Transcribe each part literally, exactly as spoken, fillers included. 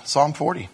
Psalm forty.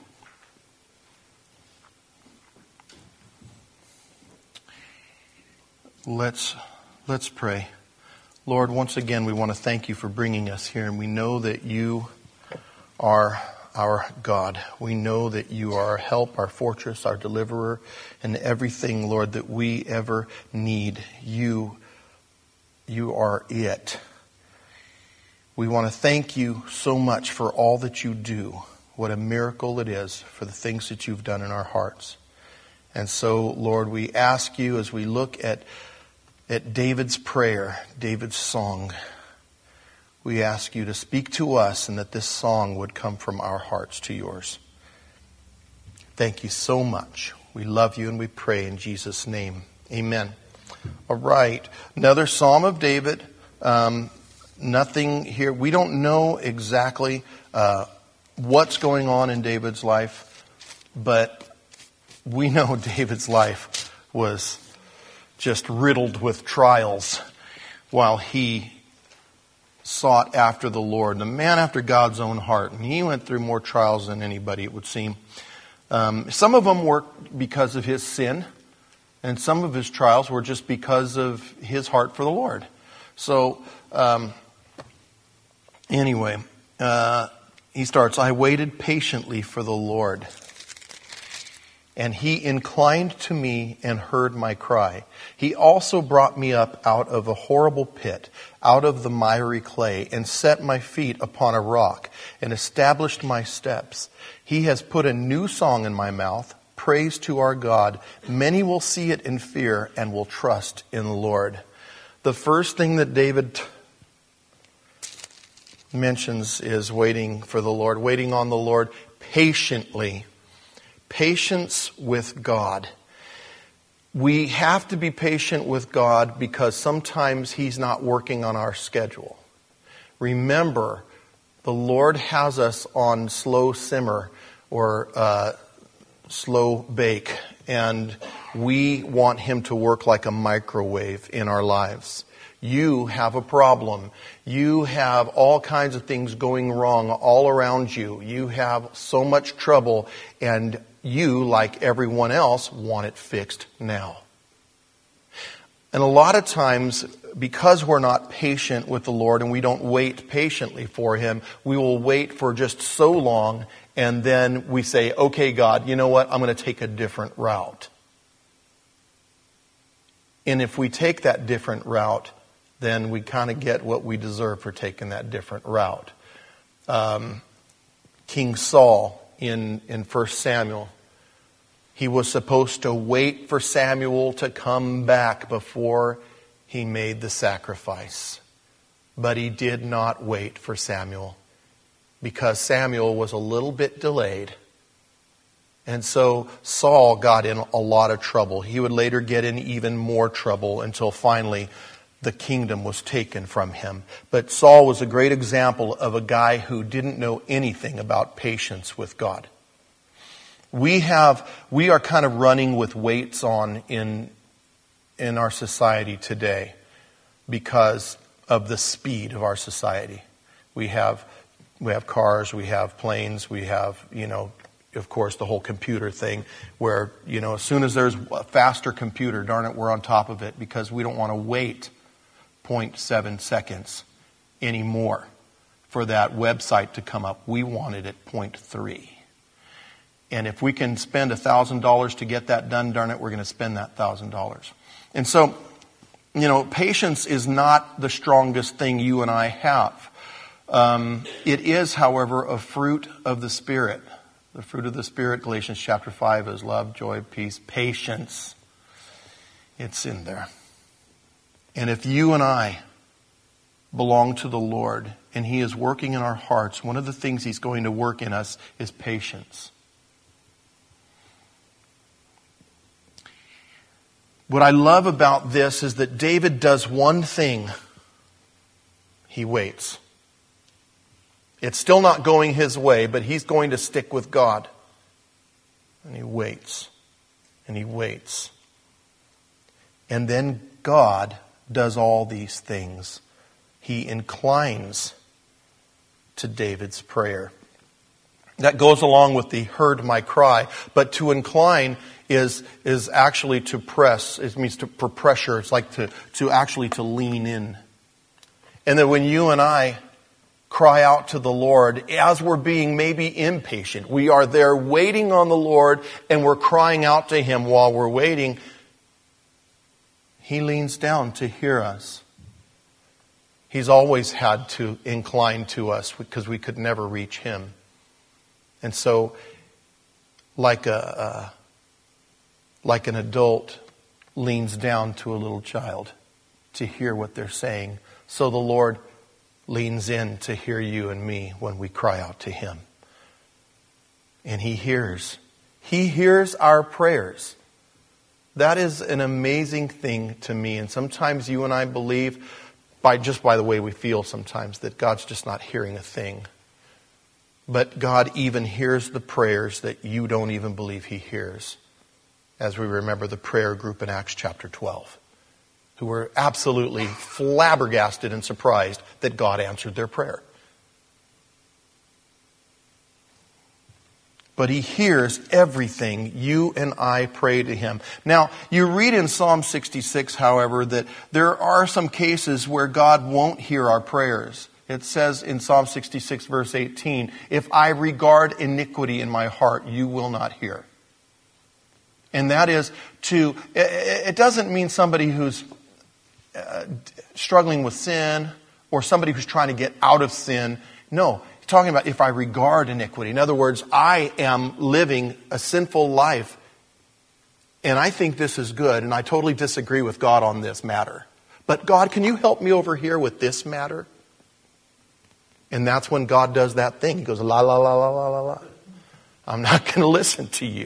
Let's let's pray. Lord, once again, we want to thank you for bringing us here, and we know that you are our God. We know that you are our help, our fortress, our deliverer, and everything, Lord, that we ever need. You, you are it. We want to thank you so much for all that you do. What a miracle it is for the things that you've done in our hearts. And so, Lord, we ask you as we look at, at David's prayer, David's song, we ask you to speak to us and that this song would come from our hearts to yours. Thank you so much. We love you and we pray in Jesus' name. Amen. All right. Another Psalm of David. Um, nothing here. We don't know exactly uh, what's going on in David's life, but we know David's life was just riddled with trials while he sought after the Lord. The man after God's own heart. And he went through more trials than anybody, it would seem. Um, some of them were because of his sin. And some of his trials were just because of his heart for the Lord. So, um, anyway, uh, he starts, I waited patiently for the Lord. And he inclined to me and heard my cry. He also brought me up out of a horrible pit, out of the miry clay, and set my feet upon a rock, and established my steps. He has put a new song in my mouth, praise to our God. Many will see it in fear and will trust in the Lord. The first thing that David mentions is waiting for the Lord, waiting on the Lord patiently. Patience with God. We have to be patient with God because sometimes He's not working on our schedule. Remember, the Lord has us on slow simmer or uh, slow bake, and we want Him to work like a microwave in our lives. You have a problem. You have all kinds of things going wrong all around you. You have so much trouble, and you, like everyone else, want it fixed now. And a lot of times, because we're not patient with the Lord and we don't wait patiently for Him, we will wait for just so long, and then we say, okay, God, you know what? I'm going to take a different route. And if we take that different route, then we kind of get what we deserve for taking that different route. Um, King Saul in, in First Samuel, he was supposed to wait for Samuel to come back before he made the sacrifice. But he did not wait for Samuel because Samuel was a little bit delayed. And so Saul got in a lot of trouble. He would later get in even more trouble until finally the kingdom was taken from him. But Saul was a great example of a guy who didn't know anything about patience with God. We have, we are kind of running with weights on in, in our society today because of the speed of our society. We have, we have cars, we have planes, we have, you know, of course, the whole computer thing where, you know, as soon as there's a faster computer, darn it, we're on top of it because we don't want to wait zero point seven seconds anymore for that website to come up. We want it at zero point three. And if we can spend one thousand dollars to get that done, darn it, we're going to spend that one thousand dollars. And so, you know, patience is not the strongest thing you and I have. Um, it is, however, a fruit of the Spirit. The fruit of the Spirit, Galatians chapter five, is love, joy, peace, patience. It's in there. And if you and I belong to the Lord and He is working in our hearts, one of the things He's going to work in us is patience. What I love about this is that David does one thing. He waits. It's still not going his way, but he's going to stick with God. And he waits. And he waits. And then God does all these things. He inclines to David's prayer. That goes along with the heard my cry. But to incline is is actually to press. It means to for pressure. It's like to, to actually to lean in. And that when you and I cry out to the Lord, as we're being maybe impatient, we are there waiting on the Lord and we're crying out to Him while we're waiting, He leans down to hear us. He's always had to incline to us because we could never reach Him. And so, like a, a like an adult leans down to a little child to hear what they're saying, so the Lord leans in to hear you and me when we cry out to Him. And He hears. He hears our prayers. That is an amazing thing to me. And sometimes you and I believe, by just by the way we feel sometimes, that God's just not hearing a thing. But God even hears the prayers that you don't even believe He hears. As we remember the prayer group in Acts chapter twelve, who were absolutely flabbergasted and surprised that God answered their prayer. But He hears everything you and I pray to Him. Now, you read in Psalm sixty-six, however, that there are some cases where God won't hear our prayers. It says in Psalm sixty-six, verse eighteen, if I regard iniquity in my heart, you will not hear. And that is to, it doesn't mean somebody who's uh, struggling with sin or somebody who's trying to get out of sin. No, he's talking about if I regard iniquity. In other words, I am living a sinful life and I think this is good and I totally disagree with God on this matter. But God, can you help me over here with this matter? And that's when God does that thing. He goes, la, la, la, la, la, la, la. I'm not going to listen to you.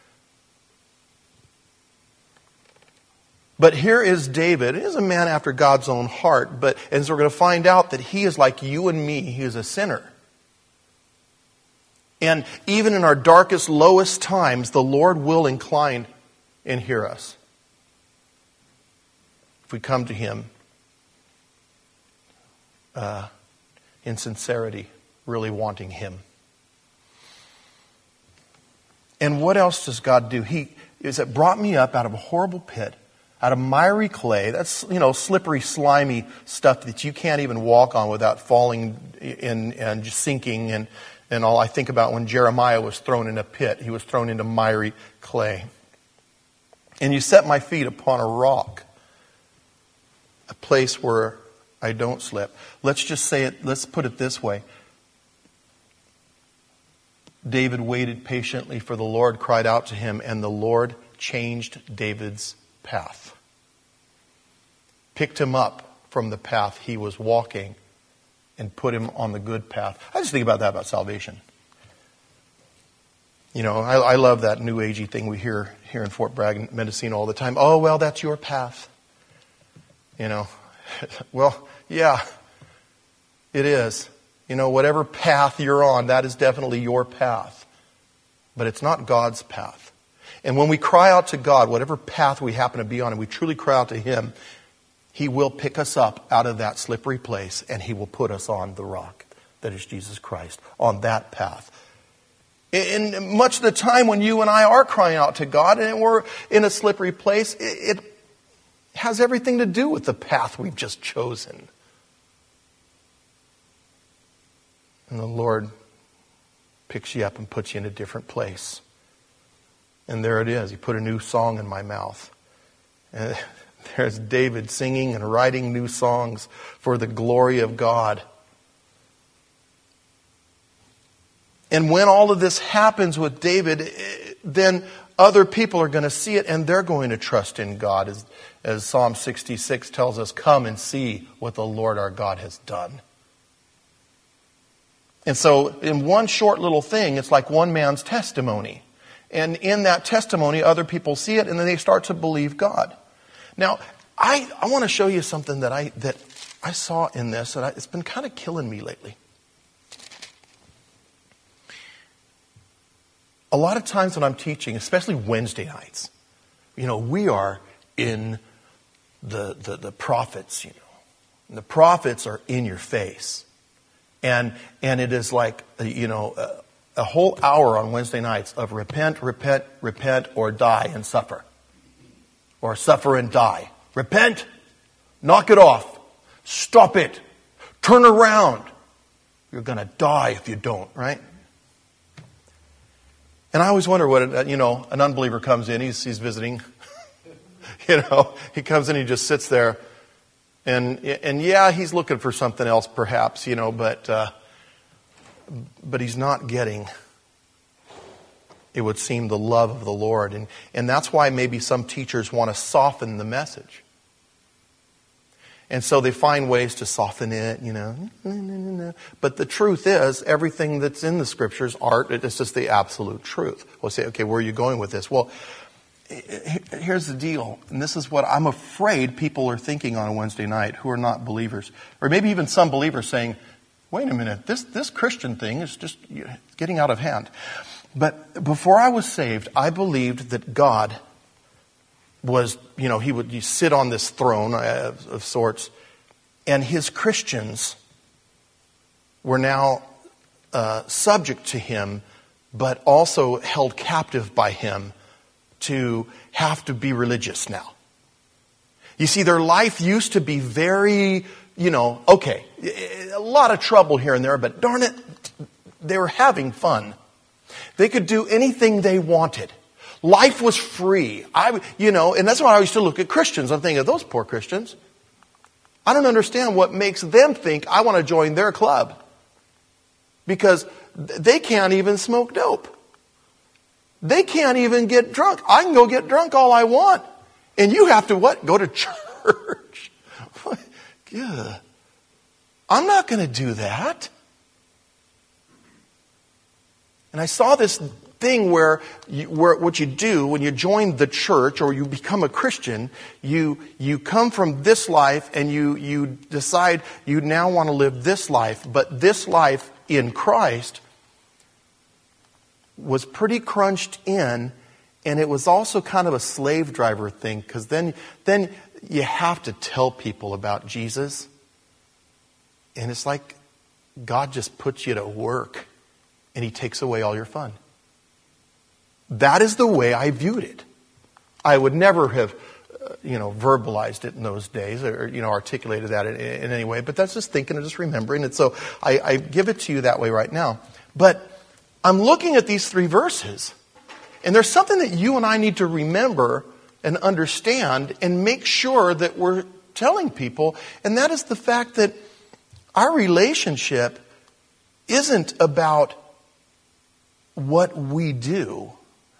But here is David. He is a man after God's own heart. But as we're going to find out that he is like you and me. He is a sinner. And even in our darkest, lowest times, the Lord will incline and hear us. If we come to Him uh, in sincerity, really wanting Him. And what else does God do? He is it brought me up out of a horrible pit, out of miry clay. That's, you know, slippery, slimy stuff that you can't even walk on without falling in and just sinking and, and all. I think about when Jeremiah was thrown in a pit. He was thrown into miry clay. And you set my feet upon a rock, a place where I don't slip. Let's just say it, let's put it this way. David waited patiently for the Lord, cried out to Him, and the Lord changed David's path. Picked him up from the path he was walking and put him on the good path. I just think about that about salvation. You know, I, I love that new agey thing we hear here in Fort Bragg, Mendocino all the time. Oh, well, that's your path. You know, well, yeah, it is. You know, whatever path you're on, that is definitely your path. But it's not God's path. And when we cry out to God, whatever path we happen to be on, and we truly cry out to Him, He will pick us up out of that slippery place and He will put us on the rock that is Jesus Christ, on that path. And much of the time when you and I are crying out to God and we're in a slippery place, it has everything to do with the path we've just chosen. And the Lord picks you up and puts you in a different place. And there it is. He put a new song in my mouth. And there's David singing and writing new songs for the glory of God. And when all of this happens with David, then other people are going to see it and they're going to trust in God. As, as Psalm sixty-six tells us, come and see what the Lord our God has done. And so in one short little thing, it's like one man's testimony. And in that testimony, other people see it and then they start to believe God. Now, I, I want to show you something that I that I saw in this, and I, it's been kind of killing me lately. A lot of times when I'm teaching, especially Wednesday nights, you know, we are in the the, the prophets, you know. And the prophets are in your face. And and it is like, you know, a, a whole hour on Wednesday nights of repent, repent, repent, or die and suffer. Or suffer and die. Repent, knock it off, stop it, turn around. You're going to die if you don't, right? And I always wonder what, you know, an unbeliever comes in, he's, he's visiting. You know, he comes in, he just sits there. And, and yeah, he's looking for something else perhaps, you know, but, uh, but he's not getting, it would seem, the love of the Lord. And, and that's why maybe some teachers want to soften the message. And so they find ways to soften it, you know. But the truth is, everything that's in the Scriptures, art, it's just the absolute truth. We'll say, okay, where are you going with this? Well, here's the deal. And this is what I'm afraid people are thinking on a Wednesday night who are not believers. Or maybe even some believers saying, wait a minute, this, this Christian thing is just getting out of hand. But before I was saved, I believed that God was, you know, he would you sit on this throne of, of sorts, and his Christians were now uh, subject to him, but also held captive by him to have to be religious now. You see, their life used to be very, you know, okay, a lot of trouble here and there, but darn it, they were having fun. They could do anything they wanted. Life was free. I, you know, and that's why I used to look at Christians. I'm thinking, those poor Christians. I don't understand what makes them think I want to join their club. Because they can't even smoke dope. They can't even get drunk. I can go get drunk all I want. And you have to what? Go to church. Yeah. I'm not going to do that. And I saw this thing where, you, where what you do when you join the church or you become a Christian, you you come from this life and you you decide you now want to live this life, but this life in Christ was pretty crunched in, and it was also kind of a slave driver thing, because then then you have to tell people about Jesus, and it's like God just puts you to work and he takes away all your fun. That is the way I viewed it. I would never have, uh, you know, verbalized it in those days or, you know, articulated that in, in any way. But that's just thinking and just remembering it. So I, I give it to you that way right now. But I'm looking at these three verses, and there's something that you and I need to remember and understand and make sure that we're telling people. And that is the fact that our relationship isn't about what we do.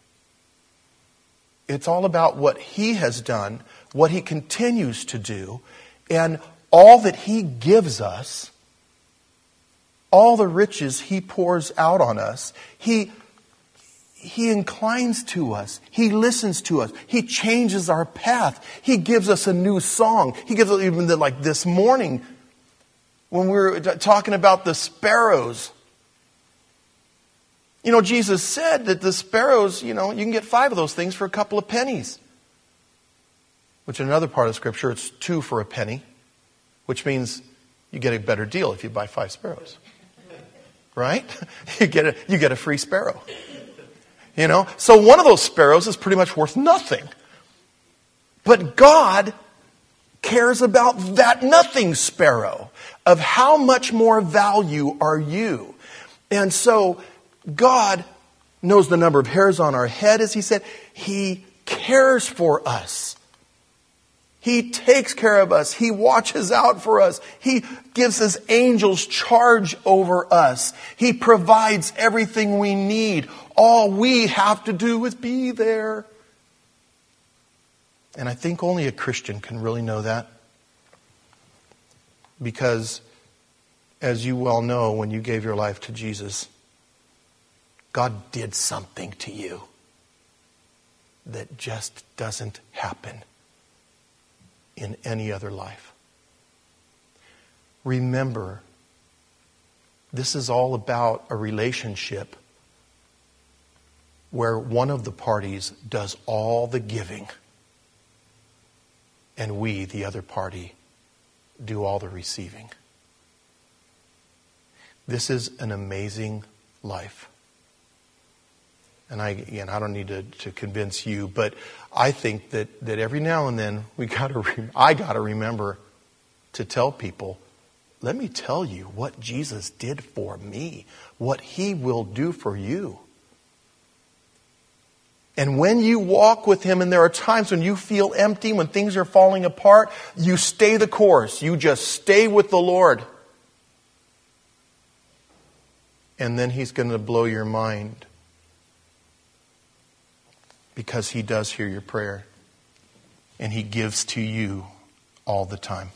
It's all about what he has done, what he continues to do, and all that he gives us, all the riches he pours out on us. He, he inclines to us. He listens to us. He changes our path. He gives us a new song. He gives us even the, like this morning when we were talking about the sparrows. You know, Jesus said that the sparrows, you know, you can get five of those things for a couple of pennies. Which in another part of Scripture, it's two for a penny. Which means you get a better deal if you buy five sparrows. Right? You get a, you get a free sparrow. You know? So one of those sparrows is pretty much worth nothing. But God cares about that nothing sparrow. Of how much more value are you? And so God knows the number of hairs on our head, as he said. He cares for us. He takes care of us. He watches out for us. He gives his angels charge over us. He provides everything we need. All we have to do is be there. And I think only a Christian can really know that. Because, as you well know, when you gave your life to Jesus, God did something to you that just doesn't happen in any other life. Remember, this is all about a relationship where one of the parties does all the giving and we, the other party, do all the receiving. This is an amazing life. And I, again, I don't need to, to convince you, but I think that, that every now and then we got to, re- I got to remember to tell people, let me tell you what Jesus did for me, what He will do for you. And when you walk with Him, and there are times when you feel empty, when things are falling apart, you stay the course. You just stay with the Lord. And then He's going to blow your mind. Because He does hear your prayer. And He gives to you all the time.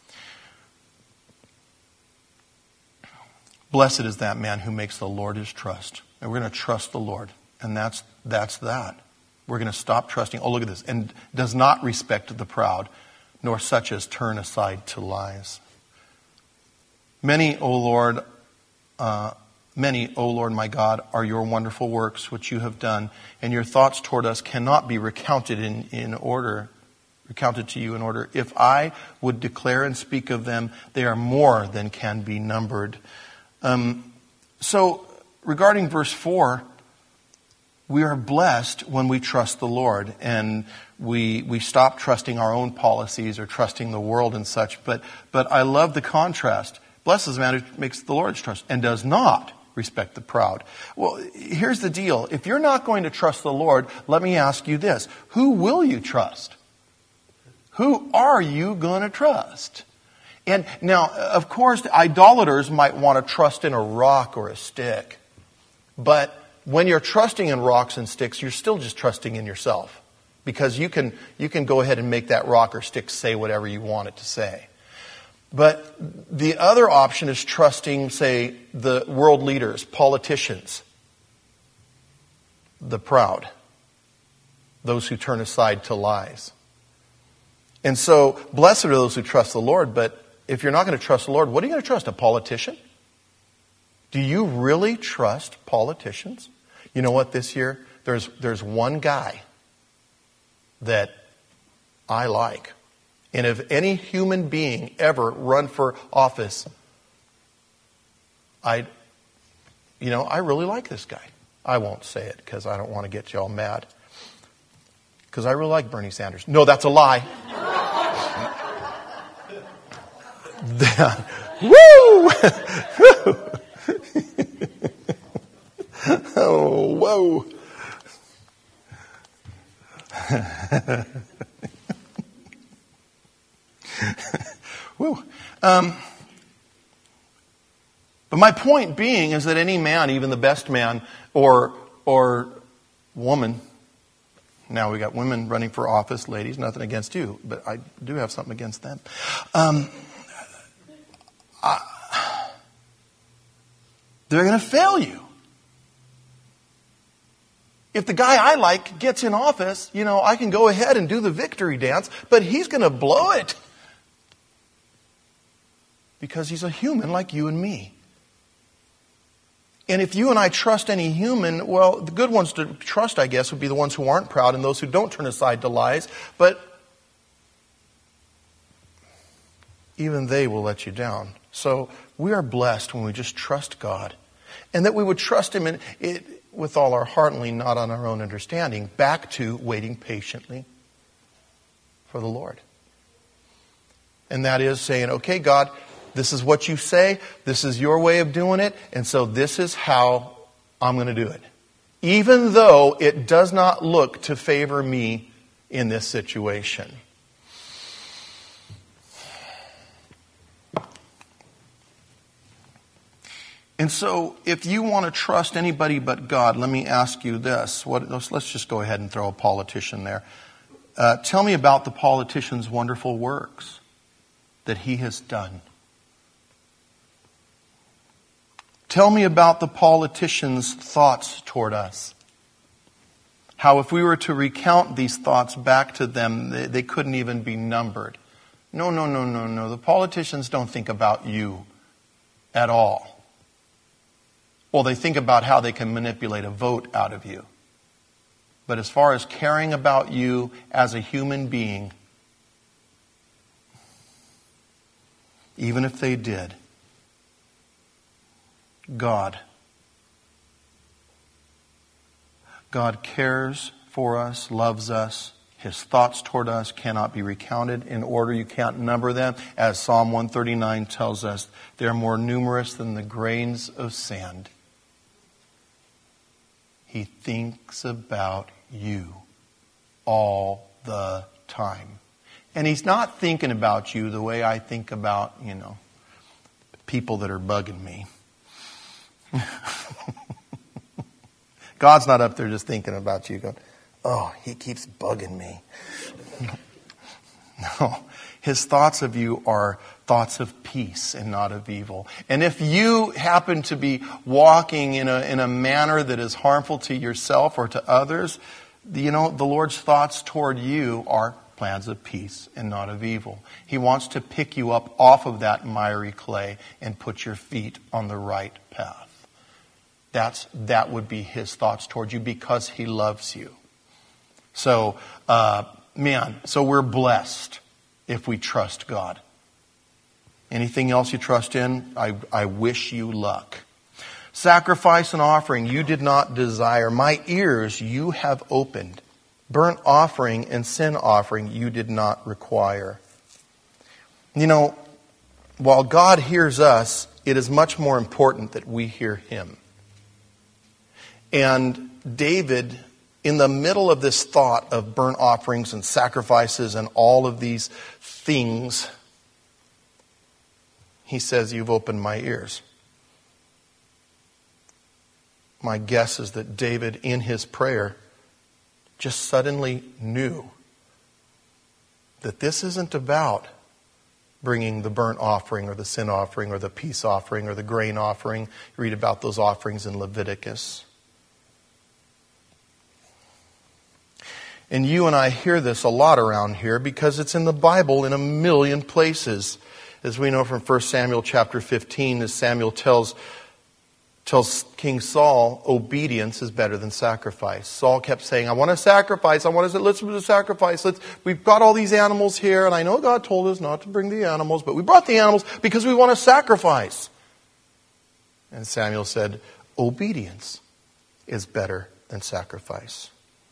Blessed is that man who makes the Lord his trust. And we're going to trust the Lord. And that's that's that. We're going to stop trusting. Oh, look at this. And does not respect the proud, nor such as turn aside to lies. Many, O Lord, uh, Many, O Lord my God, are your wonderful works which you have done, and your thoughts toward us cannot be recounted in, in order, recounted to you in order. If I would declare and speak of them, they are more than can be numbered. Um, so, regarding verse four, we are blessed when we trust the Lord, and we we stop trusting our own policies or trusting the world and such. But but I love the contrast. Blessed is the man who makes the Lord's trust and does not respect the proud. Well, here's the deal. If you're not going to trust the Lord, let me ask you this. Who will you trust? Who are you going to trust? And now, of course, idolaters might want to trust in a rock or a stick. But when you're trusting in rocks and sticks, you're still just trusting in yourself. Because you can, you can go ahead and make that rock or stick say whatever you want it to say. But the other option is trusting, say, the world leaders, politicians, the proud, those who turn aside to lies. And so, blessed are those who trust the Lord, but if you're not going to trust the Lord, what are you going to trust? A politician? Do you really trust politicians? You know what, this year, there's there's one guy that I like. And if any human being ever run for office, I, you know, I really like this guy. I won't say it because I don't want to get you all mad. Because I really like Bernie Sanders. No, that's a lie. Woo! Oh, whoa. Woo. Um, but my point being is that any man, even the best man or or woman, now we got women running for office, ladies, nothing against you, but I do have something against them. Um, I, they're going to fail you. If the guy I like gets in office, you know, I can go ahead and do the victory dance, but he's going to blow it. Because he's a human like you and me. And if you and I trust any human, well, the good ones to trust, I guess, would be the ones who aren't proud and those who don't turn aside to lies. But even they will let you down. So we are blessed when we just trust God. And that we would trust Him in it with all our heart and lean not on our own understanding. Back to waiting patiently for the Lord. And that is saying, okay, God, this is what you say. This is your way of doing it. And so this is how I'm going to do it. Even though it does not look to favor me in this situation. And so if you want to trust anybody but God, let me ask you this. What, let's just go ahead and throw a politician there. Uh, tell me about the politician's wonderful works that he has done. Tell me about the politician's thoughts toward us. How if we were to recount these thoughts back to them, they, they couldn't even be numbered. No, no, no, no, no. The politicians don't think about you at all. Well, they think about how they can manipulate a vote out of you. But as far as caring about you as a human being, even if they did, God, God cares for us, loves us. His thoughts toward us cannot be recounted. In order, you can't number them. As Psalm one thirty-nine tells us, they're more numerous than the grains of sand. He thinks about you all the time. And He's not thinking about you the way I think about, you know, people that are bugging me. God's not up there just thinking about you going, oh, he keeps bugging me. No. His thoughts of you are thoughts of peace and not of evil. And if you happen to be walking in a, in a manner that is harmful to yourself or to others, you know, the Lord's thoughts toward you are plans of peace and not of evil. He wants to pick you up off of that miry clay and put your feet on the right path. That's, that would be His thoughts toward you because He loves you. So, uh, man, so we're blessed if we trust God. Anything else you trust in, I, I wish you luck. Sacrifice and offering you did not desire. My ears you have opened. Burnt offering and sin offering you did not require. You know, while God hears us, it is much more important that we hear Him. And David, in the middle of this thought of burnt offerings and sacrifices and all of these things, he says, you've opened my ears. My guess is that David, in his prayer, just suddenly knew that this isn't about bringing the burnt offering or the sin offering or the peace offering or the grain offering. You read about those offerings in Leviticus. And you and I hear this a lot around here because it's in the Bible in a million places. As we know from First Samuel chapter fifteen, as Samuel tells, tells King Saul, obedience is better than sacrifice. Saul kept saying, I want to sacrifice. I want to, let's do sacrifice. Let's, we've got all these animals here, and I know God told us not to bring the animals, but we brought the animals because we want to sacrifice. And Samuel said, obedience is better than sacrifice.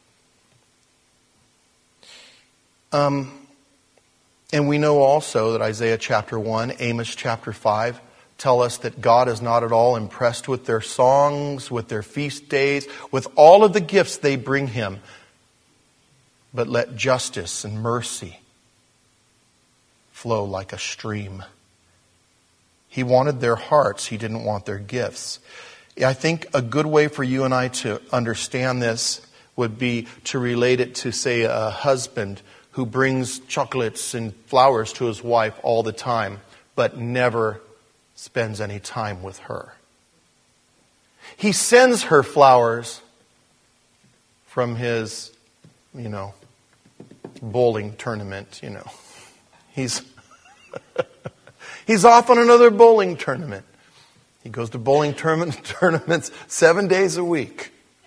Um, and we know also that Isaiah chapter one, Amos chapter five tell us that God is not at all impressed with their songs, with their feast days, with all of the gifts they bring Him. But let justice and mercy flow like a stream. He wanted their hearts. He didn't want their gifts. I think a good way for you and I to understand this would be to relate it to, say, a husband who brings chocolates and flowers to his wife all the time, but never spends any time with her. He sends her flowers from his, you know, bowling tournament, you know. He's he's off on another bowling tournament. He goes to bowling tournament, tournaments seven days a week.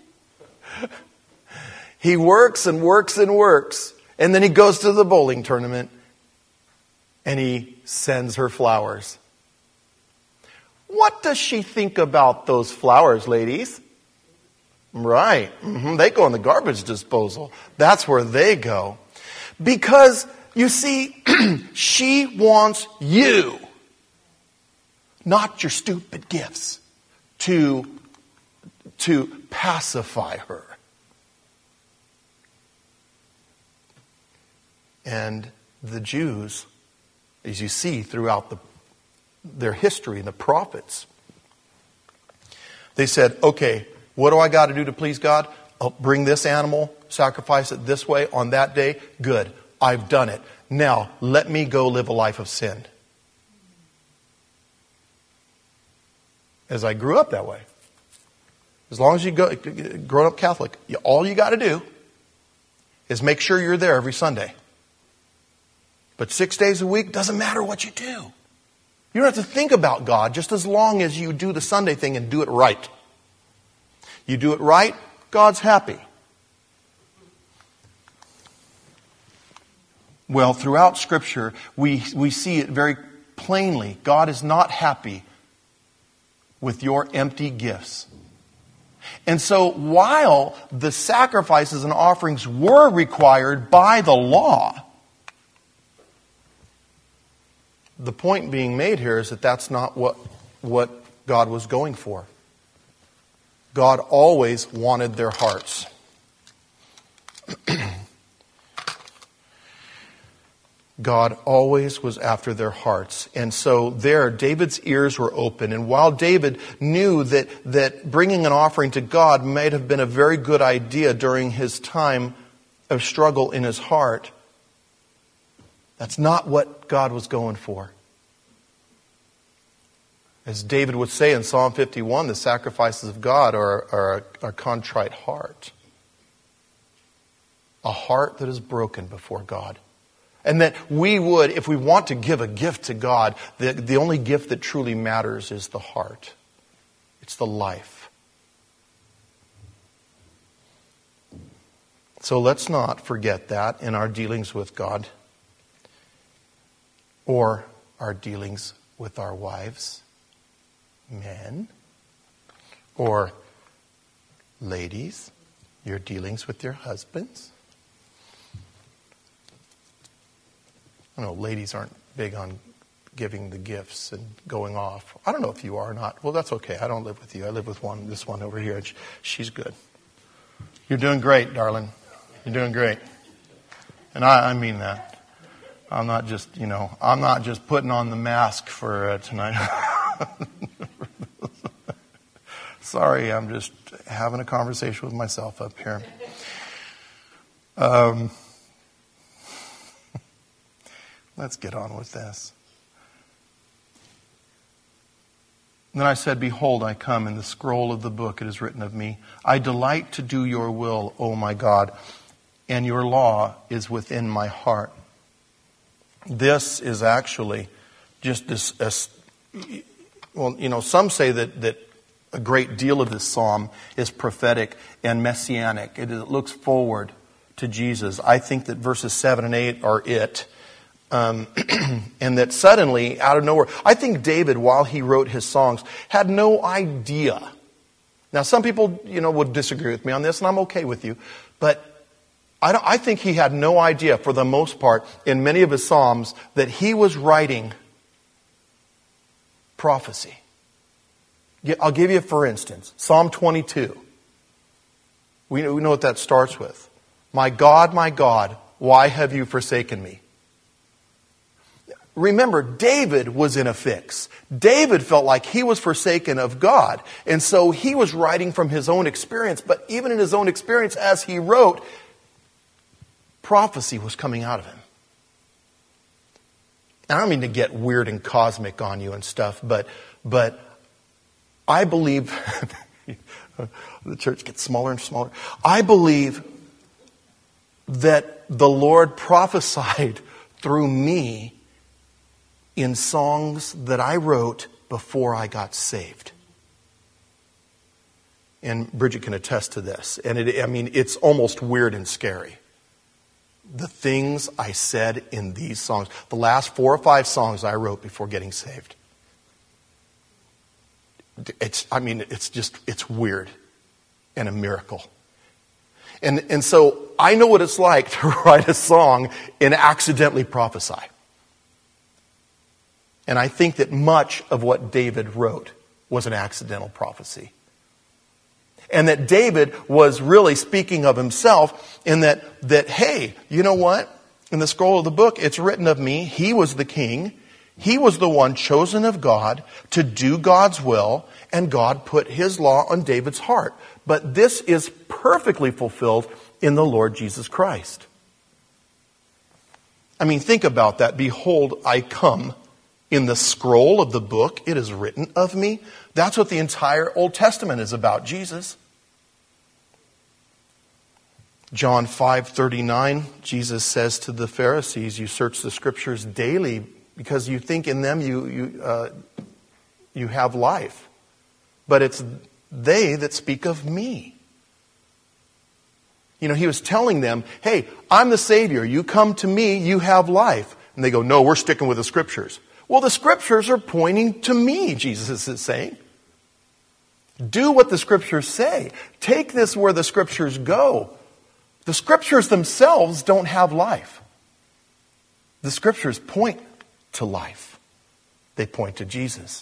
He works and works and works. And then he goes to the bowling tournament and he sends her flowers. What does she think about those flowers, ladies? Right. Mm-hmm. They go in the garbage disposal. That's where they go. Because, you see, she wants you, not your stupid gifts, to, to pacify her. And the Jews, as you see throughout the, their history, the prophets, they said, okay, what do I got to do to please God? I'll bring this animal, sacrifice it this way on that day. Good, I've done it. Now, let me go live a life of sin. As I grew up that way. As long as you go, grown up Catholic, all you got to do is make sure you're there every Sunday. But six days a week, doesn't matter what you do. You don't have to think about God just as long as you do the Sunday thing and do it right. You do it right, God's happy. Well, throughout Scripture, we, we see it very plainly. God is not happy with your empty gifts. And so while the sacrifices and offerings were required by the law, the point being made here is that that's not what, what God was going for. God always wanted their hearts. God always was after their hearts. And so there, David's ears were open. And while David knew that, that bringing an offering to God might have been a very good idea during his time of struggle in his heart, that's not what God was going for. As David would say in Psalm fifty-one, the sacrifices of God are, are a, a contrite heart. A heart that is broken before God. And that we would, if we want to give a gift to God, the, the only gift that truly matters is the heart. It's the life. So let's not forget that in our dealings with God or our dealings with our wives, men, or ladies, your dealings with your husbands. I know ladies aren't big on giving the gifts and going off. I don't know if you are or not. Well, that's okay. I don't live with you. I live with one, this one over here. She's good. You're doing great, darling. You're doing great. And I, I mean that. I'm not just, you know, I'm not just putting on the mask for uh, tonight. Sorry, I'm just having a conversation with myself up here. Um... Let's get on with this. Then I said, behold, I come. In the scroll of the book it is written of me, I delight to do your will, O my God, and your law is within my heart. This is actually just this, this well, you know, some say that, that a great deal of this psalm is prophetic and messianic. It, it looks forward to Jesus. I think that verses seven and eight are it. Um, and that suddenly, out of nowhere, I think David, while he wrote his songs, had no idea. Now, some people, you know, would disagree with me on this, and I'm okay with you. But I, don't, I think he had no idea, for the most part, in many of his psalms, that he was writing prophecy. I'll give you, for instance, Psalm twenty-two. We know, we know what that starts with. My God, my God, why have you forsaken me? Remember, David was in a fix. David felt like he was forsaken of God. And so he was writing from his own experience. But even in his own experience, as he wrote, prophecy was coming out of him. And I don't mean to get weird and cosmic on you and stuff, but, but I believe, the church gets smaller and smaller. I believe that the Lord prophesied through me in songs that I wrote before I got saved. And Bridget can attest to this. And it, I mean, it's almost weird and scary. The things I said in these songs, the last four or five songs I wrote before getting saved. It's, I mean, it's just, it's weird and a miracle. And, and so I know what it's like to write a song and accidentally prophesy. And I think that much of what David wrote was an accidental prophecy. And that David was really speaking of himself in that, that, hey, you know what? In the scroll of the book, it's written of me. He was the king. He was the one chosen of God to do God's will. And God put his law on David's heart. But this is perfectly fulfilled in the Lord Jesus Christ. I mean, think about that. Behold, I come. In the scroll of the book, it is written of me. That's what the entire Old Testament is about, Jesus. John five thirty-nine, Jesus says to the Pharisees, you search the scriptures daily because you think in them you, you, uh, you have life. But it's they that speak of me. You know, he was telling them, hey, I'm the Savior. You come to me, you have life. And they go, no, we're sticking with the scriptures. Well, the scriptures are pointing to me, Jesus is saying. Do what the Scriptures say. Take this where the Scriptures go. The Scriptures themselves don't have life. The Scriptures point to life. They point to Jesus.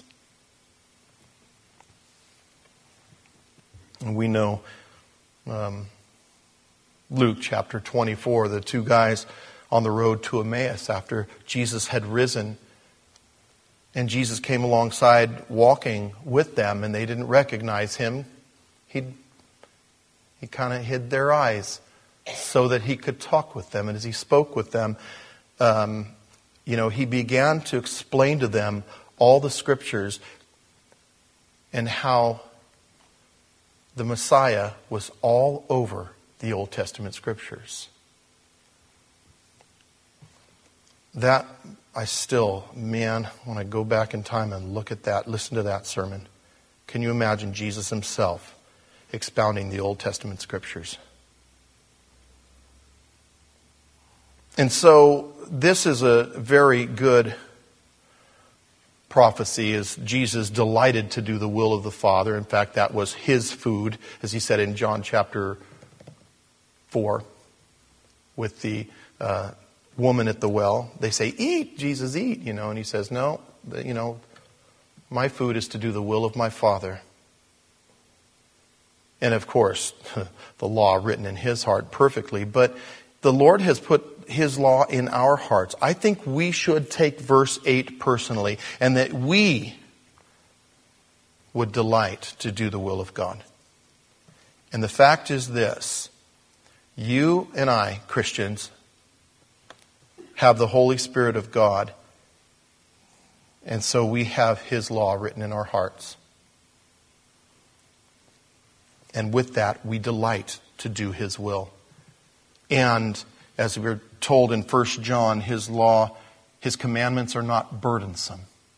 And we know um, Luke chapter twenty-four, the two guys on the road to Emmaus after Jesus had risen. And Jesus came alongside walking with them, and they didn't recognize him. He he kind of hid their eyes so that he could talk with them. And as he spoke with them, um, you know, he began to explain to them all the Scriptures and how the Messiah was all over the Old Testament Scriptures. That, I still, man, when I go back in time and look at that, listen to that sermon, can you imagine Jesus himself expounding the Old Testament Scriptures? And so this is a very good prophecy, as Jesus delighted to do the will of the Father. In fact, that was his food, as he said in John chapter four, with the uh, woman at the well. They say, "Eat, Jesus, eat," you know, and he says, "No, you know, my food is to do the will of my Father." And of course, the law written in his heart perfectly, but the Lord has put his law in our hearts. I think we should take verse eight personally, and that we would delight to do the will of God. And the fact is this: you and I, Christians, have the Holy Spirit of God, and so we have his law written in our hearts. And with that, we delight to do his will. And as we're told in First John, his law, his commandments are not burdensome.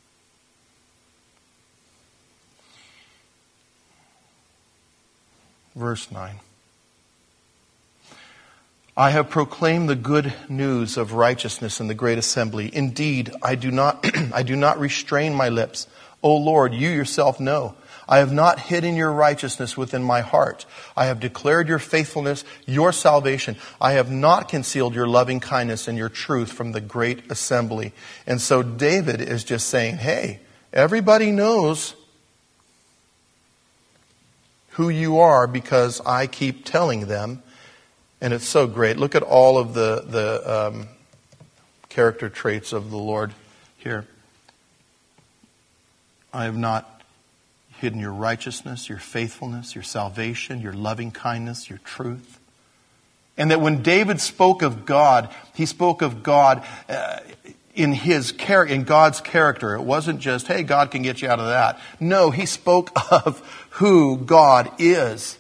Verse nine. I have proclaimed the good news of righteousness in the great assembly. Indeed, I do not, I do not restrain my lips. O Lord, you yourself know. I have not hidden your righteousness within my heart. I have declared your faithfulness, your salvation. I have not concealed your loving kindness and your truth from the great assembly. And so David is just saying, hey, everybody knows who you are because I keep telling them. And it's so great. Look at all of the, the um, character traits of the Lord here. I have not hidden your righteousness, your faithfulness, your salvation, your loving kindness, your truth. And that when David spoke of God, he spoke of God uh, in his char- in God's character. It wasn't just, hey, God can get you out of that. No, he spoke of who God is.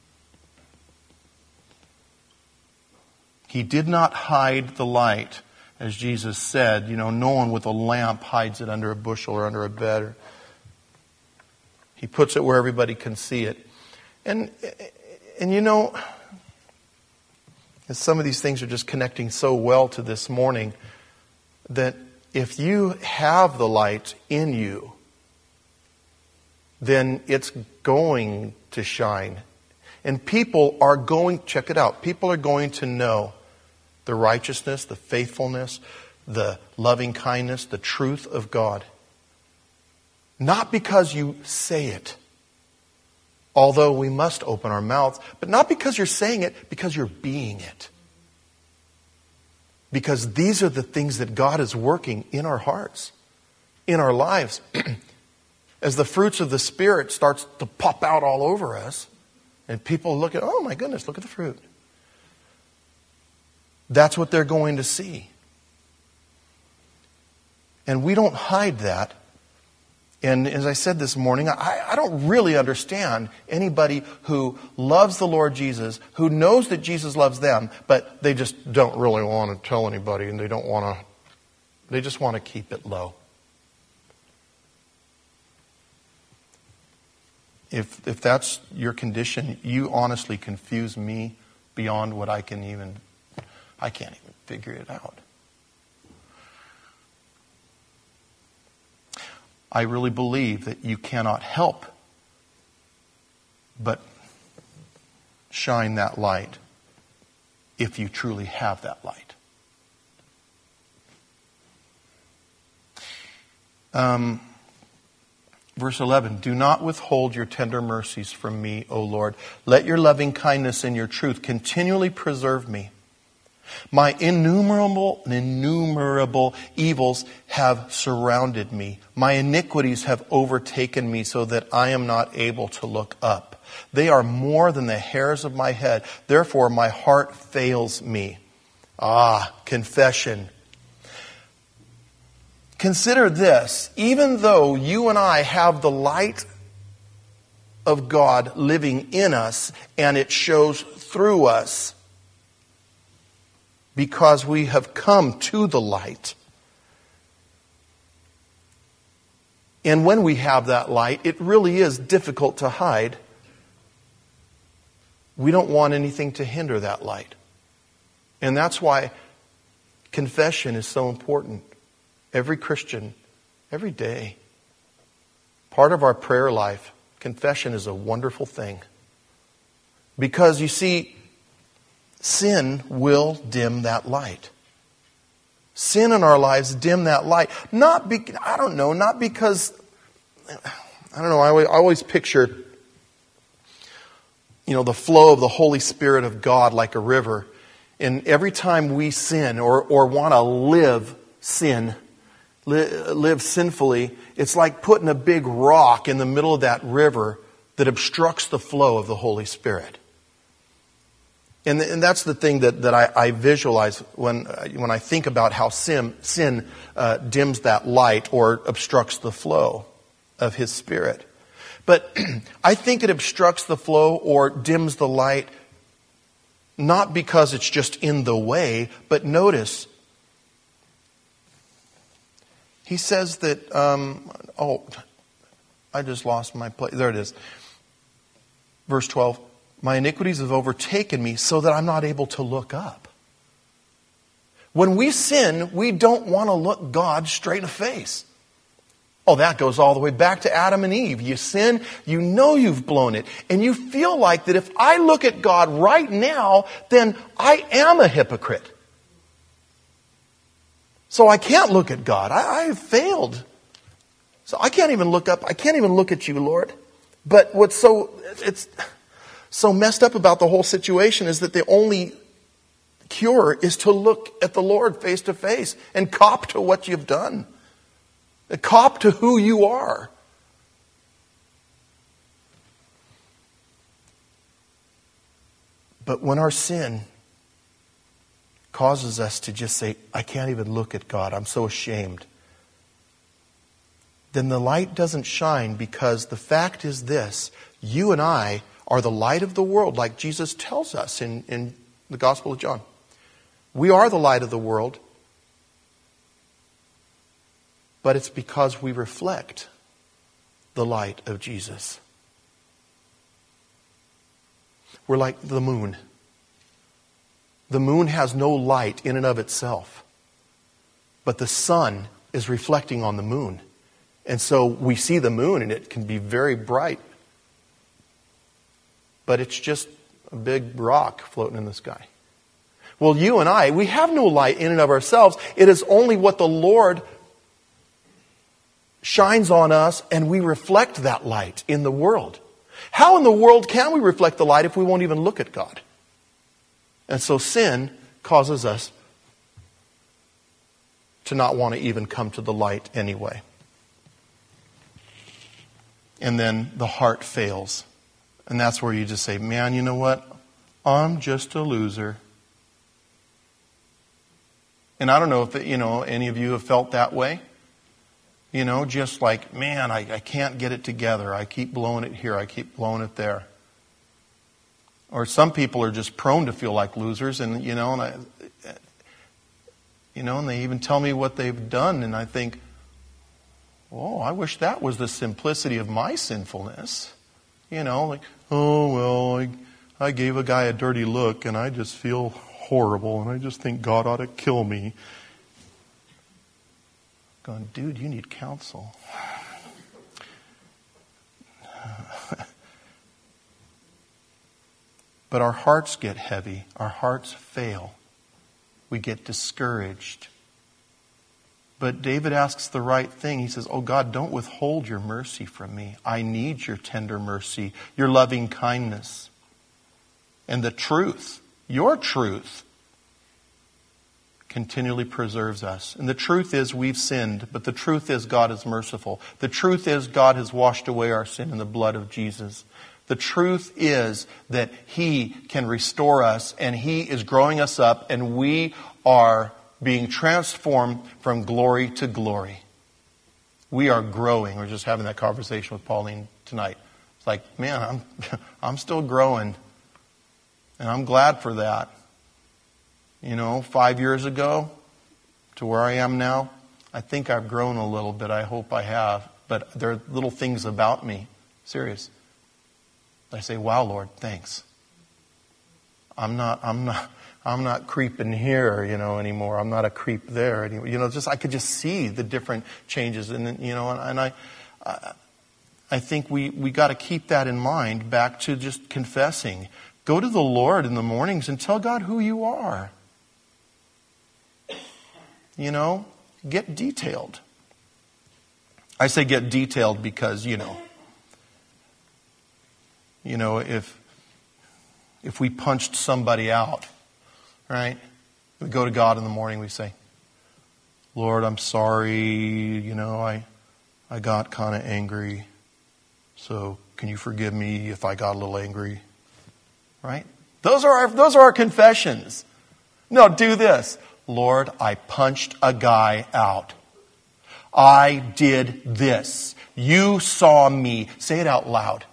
He did not hide the light, as Jesus said. You know, no one with a lamp hides it under a bushel or under a bed. Or, he puts it where everybody can see it. And, and you know, some of these things are just connecting so well to this morning, that if you have the light in you, then it's going to shine. And people are going, check it out, people are going to know the righteousness, the faithfulness, the loving kindness, the truth of God. Not because you say it, although we must open our mouths, but not because you're saying it, because you're being it. Because these are the things that God is working in our hearts, in our lives. As the fruits of the Spirit starts to pop out all over us, and people look at, oh my goodness, look at the fruit. That's what they're going to see. And we don't hide that. And as I said this morning, I, I don't really understand anybody who loves the Lord Jesus, who knows that Jesus loves them, but they just don't really want to tell anybody, and they don't want to, they just want to keep it low. If if that's your condition, you honestly confuse me beyond what I can even, I can't even figure it out. I really believe that you cannot help but shine that light if you truly have that light. Um, verse eleven, do not withhold your tender mercies from me, O Lord. Let your loving kindness and your truth continually preserve me. My innumerable, innumerable evils have surrounded me. My iniquities have overtaken me so that I am not able to look up. They are more than the hairs of my head. Therefore, my heart fails me. Ah, confession. Consider this. Even though you and I have the light of God living in us, and it shows through us, because we have come to the light. And when we have that light, it really is difficult to hide. We don't want anything to hinder that light. And that's why confession is so important. Every Christian, every day. Part of our prayer life, confession is a wonderful thing. Because you see, sin will dim that light. Sin in our lives dim that light. Not be, I don't know, not because, I don't know, I always, I always picture, you know, the flow of the Holy Spirit of God like a river. And every time we sin or, or want to live sin, li, live sinfully, it's like putting a big rock in the middle of that river that obstructs the flow of the Holy Spirit. And, and that's the thing that, that I, I visualize when, when I think about how sin, sin uh, dims that light or obstructs the flow of His Spirit. But I think it obstructs the flow or dims the light not because it's just in the way, but notice, He says that, um, oh, I just lost my place. There it is. Verse twelve. My iniquities have overtaken me so that I'm not able to look up. When we sin, we don't want to look God straight in the face. Oh, that goes all the way back to Adam and Eve. You sin, you know you've blown it. And you feel like that if I look at God right now, then I am a hypocrite. So I can't look at God. I, I've failed. So I can't even look up. I can't even look at you, Lord. But what's so... it's so messed up about the whole situation is that the only cure is to look at the Lord face to face and cop to what you've done. Cop to who you are. But when our sin causes us to just say, I can't even look at God, I'm so ashamed, then the light doesn't shine, because the fact is this: you and I are the light of the world, like Jesus tells us in, in the Gospel of John. We are the light of the world, but it's because we reflect the light of Jesus. We're like the moon. The moon has no light in and of itself, but the sun is reflecting on the moon. And so we see the moon, and it can be very bright. But it's just a big rock floating in the sky. Well, you and I, we have no light in and of ourselves. It is only what the Lord shines on us, and we reflect that light in the world. How in the world can we reflect the light if we won't even look at God? And so sin causes us to not want to even come to the light anyway. And then the heart fails. And that's where you just say, man, you know what? I'm just a loser. And I don't know if, you know, any of you have felt that way. You know, just like, man, I, I can't get it together. I keep blowing it here. I keep blowing it there. Or some people are just prone to feel like losers. And, you know, and I, you know, and they even tell me what they've done. And I think, oh, I wish that was the simplicity of my sinfulness. You know, like, oh, well, I, I gave a guy a dirty look and I just feel horrible and I just think God ought to kill me. Going, dude, you need counsel. But our hearts get heavy. Our hearts fail. We get discouraged. But David asks the right thing. He says, oh God, don't withhold your mercy from me. I need your tender mercy, your loving kindness, and the truth, your truth, continually preserves us. And the truth is we've sinned, but the truth is God is merciful. The truth is God has washed away our sin in the blood of Jesus. The truth is that He can restore us, and He is growing us up, and we are being transformed from glory to glory. We are growing. We're just having that conversation with Pauline tonight. It's like, man, I'm I'm still growing. And I'm glad for that. You know, five years ago to where I am now, I think I've grown a little bit. I hope I have. But there are little things about me. Serious. I say, wow, Lord, thanks. I'm not, I'm not, I'm not creeping here, you know, anymore. I'm not a creep there anymore. You know, just, I could just see the different changes. And, you know, and, and I, I, I think we, we got to keep that in mind back to just confessing. Go to the Lord in the mornings and tell God who you are. You know, get detailed. I say get detailed because, you know, you know, if, if we punched somebody out, right? We go to God in the morning, we say, Lord, I'm sorry, you know, I I got kind of angry. So can you forgive me if I got a little angry? Right? Those are our, those are our confessions. No, do this. Lord, I punched a guy out. I did this. You saw me. Say it out loud.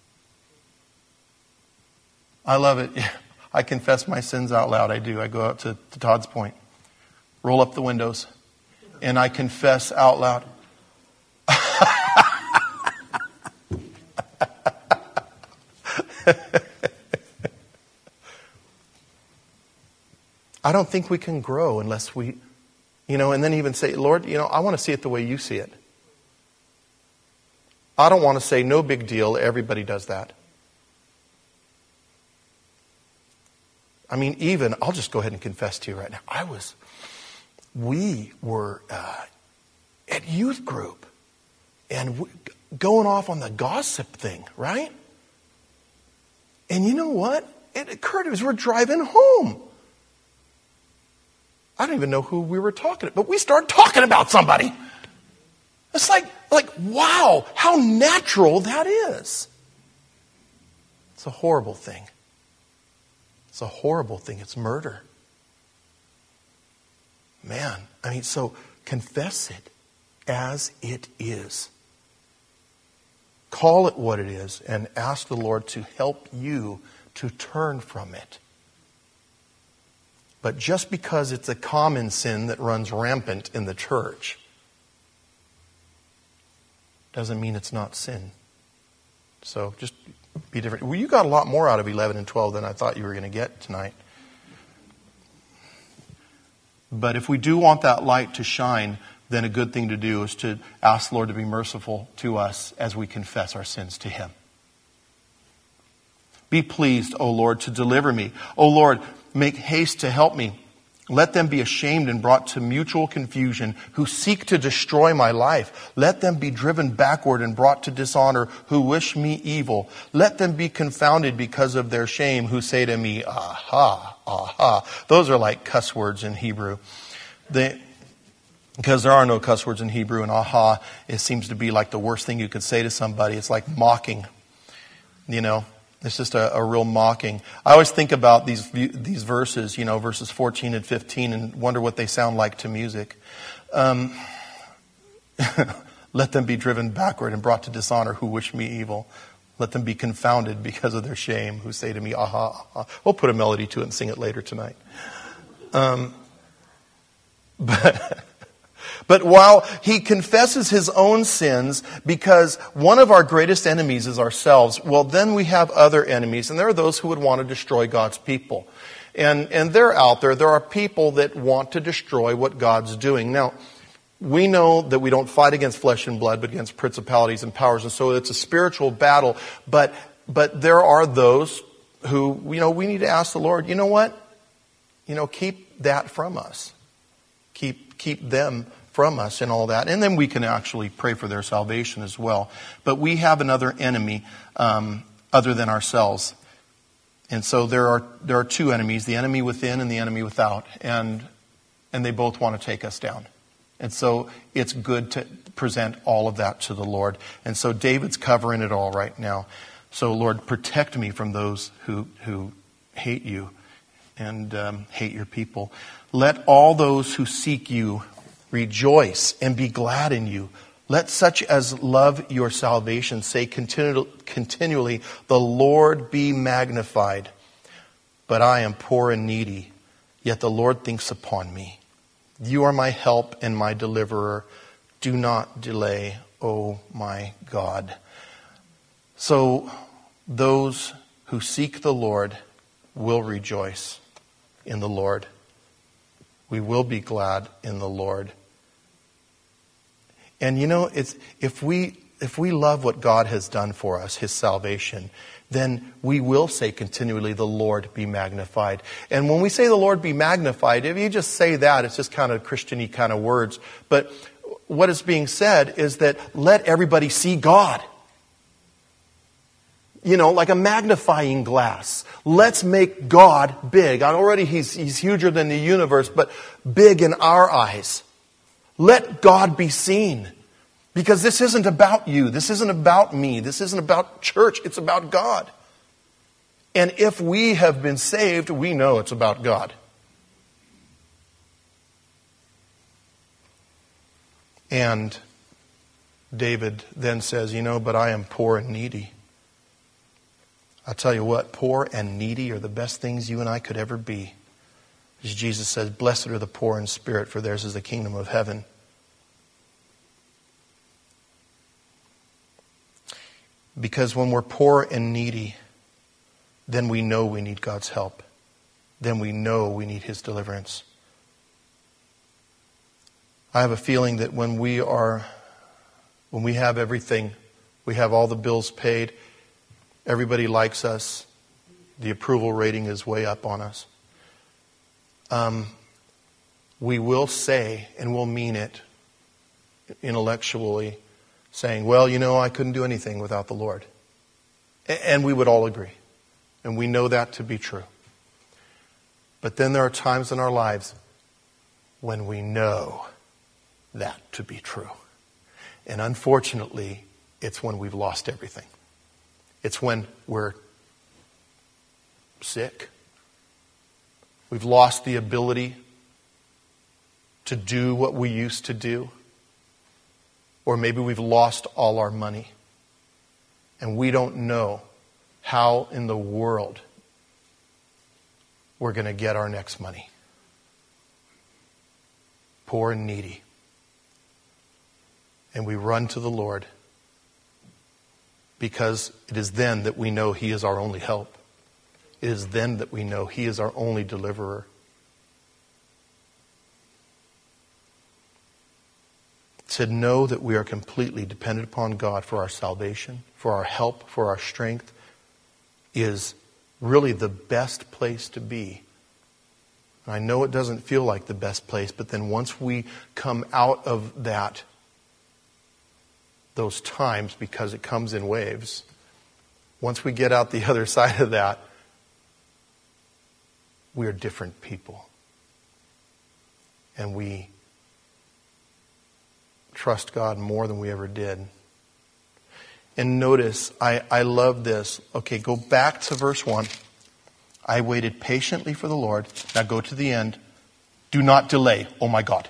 I love it. I confess my sins out loud. I do. I go out to, to Todd's point, roll up the windows, and I confess out loud. I don't think we can grow unless we, you know, and then even say, Lord, you know, I want to see it the way you see it. I don't want to say, no big deal, everybody does that. I mean, even, I'll just go ahead and confess to you right now. I was, we were uh, at youth group and we, going off on the gossip thing, right? And you know what? It occurred as we're driving home. I don't even know who we were talking to, but we started talking about somebody. It's like, like, wow, how natural that is. It's a horrible thing. It's a horrible thing. It's murder. Man, I mean, so confess it as it is. Call it what it is and ask the Lord to help you to turn from it. But just because it's a common sin that runs rampant in the church doesn't mean it's not sin. So just be different. Well, you got a lot more out of eleven and twelve than I thought you were going to get tonight. But if we do want that light to shine, then a good thing to do is to ask the Lord to be merciful to us as we confess our sins to Him. Be pleased, O Lord, to deliver me. O Lord, make haste to help me. Let them be ashamed and brought to mutual confusion who seek to destroy my life. Let them be driven backward and brought to dishonor who wish me evil. Let them be confounded because of their shame who say to me, aha, aha. Those are like cuss words in Hebrew. They, because there are no cuss words in Hebrew, and aha, it seems to be like the worst thing you could say to somebody. It's like mocking, you know. It's just a, a real mocking. I always think about these these verses, you know, verses fourteen and fifteen, and wonder what they sound like to music. Um, Let them be driven backward and brought to dishonor who wish me evil. Let them be confounded because of their shame who say to me, aha, aha. We'll put a melody to it and sing it later tonight. Um, but... But while he confesses his own sins, because one of our greatest enemies is ourselves, well, then we have other enemies, and there are those who would want to destroy God's people. And, and they're out there. There are people that want to destroy what God's doing. Now, we know that we don't fight against flesh and blood, but against principalities and powers, and so it's a spiritual battle. But, but there are those who, you know, we need to ask the Lord, you know what? You know, keep that from us. Keep, keep them from us and all that. And then we can actually pray for their salvation as well. But we have another enemy um, other than ourselves. And so there are there are two enemies, the enemy within and the enemy without. And and they both want to take us down. And so it's good to present all of that to the Lord. And so David's covering it all right now. So Lord, protect me from those who, who hate you and um, hate your people. Let all those who seek you rejoice and be glad in you. Let such as love your salvation say continu- continually, the Lord be magnified. But I am poor and needy, yet the Lord thinks upon me. You are my help and my deliverer. Do not delay, O my God. So those who seek the Lord will rejoice in the Lord. We will be glad in the Lord. And you know, it's if we if we love what God has done for us, His salvation, then we will say continually, the Lord be magnified. And when we say the Lord be magnified, if you just say that, it's just kind of Christian-y kind of words. But what is being said is that let everybody see God. You know, like a magnifying glass. Let's make God big. Already he's, he's huger than the universe, but big in our eyes. Let God be seen. Because this isn't about you. This isn't about me. This isn't about church. It's about God. And if we have been saved, we know it's about God. And David then says, you know, but I am poor and needy. I'll tell you what, poor and needy are the best things you and I could ever be. As Jesus says, blessed are the poor in spirit, for theirs is the kingdom of heaven. Because when we're poor and needy, then we know we need God's help. Then we know we need His deliverance. I have a feeling that when we are, when we have everything, we have all the bills paid, everybody likes us, the approval rating is way up on us. Um, we will say, and we'll mean it intellectually, saying, well, you know, I couldn't do anything without the Lord. And we would all agree. And we know that to be true. But then there are times in our lives when we know that to be true. And unfortunately, it's when we've lost everything. It's when we're sick. We've lost the ability to do what we used to do. Or maybe we've lost all our money. And we don't know how in the world we're going to get our next money. Poor and needy. And we run to the Lord because it is then that we know He is our only help. It is then that we know He is our only deliverer. To know that we are completely dependent upon God for our salvation, for our help, for our strength, is really the best place to be. I know it doesn't feel like the best place, but then once we come out of that, those times, because it comes in waves, once we get out the other side of that, we are different people. And we trust God more than we ever did. And notice, I, I love this. Okay, go back to verse one. I waited patiently for the Lord. Now go to the end. Do not delay. Oh my God.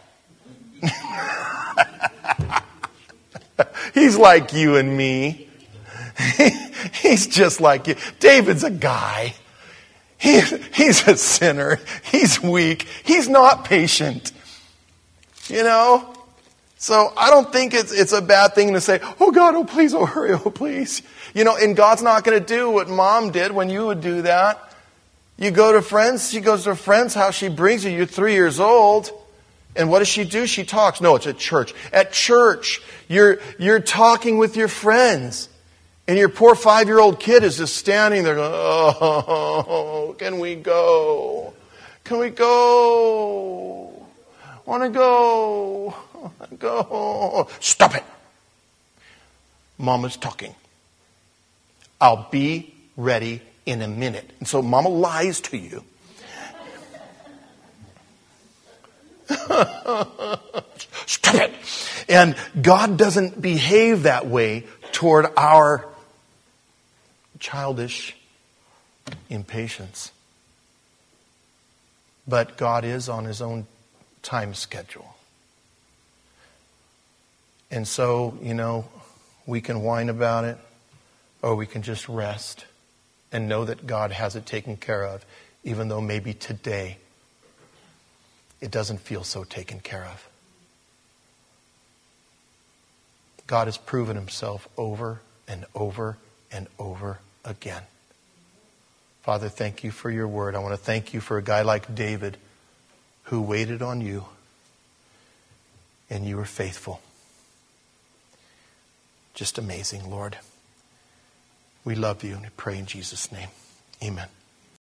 He's like you and me. He's just like you. David's a guy. He, he's a sinner. He's weak. He's not patient. You know? So I don't think it's it's a bad thing to say, oh God, oh please, oh hurry, oh please. You know, and God's not going to do what Mom did when you would do that. You go to friends, she goes to a friend's house, she brings you, you're three years old. And what does she do? She talks. No, it's at church. At church, you're you're talking with your friends. And your poor five-year-old kid is just standing there going, oh, can we go? Can we go? Want to go? Go. Stop it. Mama's talking. I'll be ready in a minute. And so Mama lies to you. Stop it. And God doesn't behave that way toward our childish impatience. But God is on his own time schedule. And so, you know, we can whine about it, or we can just rest and know that God has it taken care of, even though maybe today it doesn't feel so taken care of. God has proven himself over and over and over again. Father, thank you for your word. I want to thank you for a guy like David who waited on you, and you were faithful. Just amazing, Lord. We love you and we pray in Jesus' name. Amen.